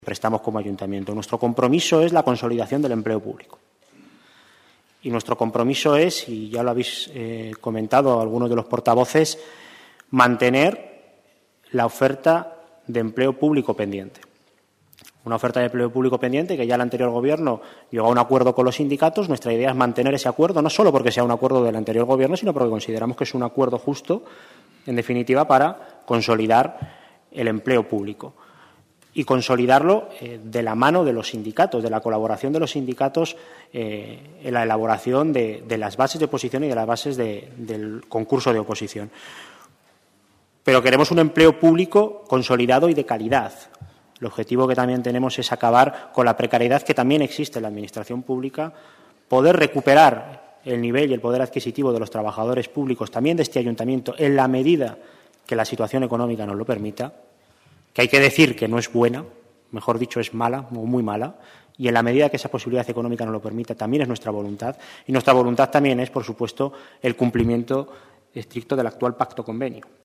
prestamos como ayuntamiento. Nuestro compromiso es la consolidación del empleo público. Y nuestro compromiso es, y ya lo habéis comentado algunos de los portavoces, mantener la oferta de empleo público pendiente. Una oferta de empleo público pendiente que ya el anterior Gobierno llegó a un acuerdo con los sindicatos. Nuestra idea es mantener ese acuerdo, no solo porque sea un acuerdo del anterior Gobierno, sino porque consideramos que es un acuerdo justo, en definitiva, para consolidar el empleo público. Y consolidarlo de la mano de los sindicatos, de la colaboración de los sindicatos en la elaboración de las bases de oposición y de las bases del concurso de oposición. Pero queremos un empleo público consolidado y de calidad. El objetivo que también tenemos es acabar con la precariedad que también existe en la Administración pública, poder recuperar el nivel y el poder adquisitivo de los trabajadores públicos, también de este ayuntamiento, en la medida que la situación económica nos lo permita, que hay que decir que no es buena, mejor dicho, es mala o muy mala, y en la medida que esa posibilidad económica nos lo permita, también es nuestra voluntad. Y nuestra voluntad también es, por supuesto, el cumplimiento estricto del actual pacto convenio.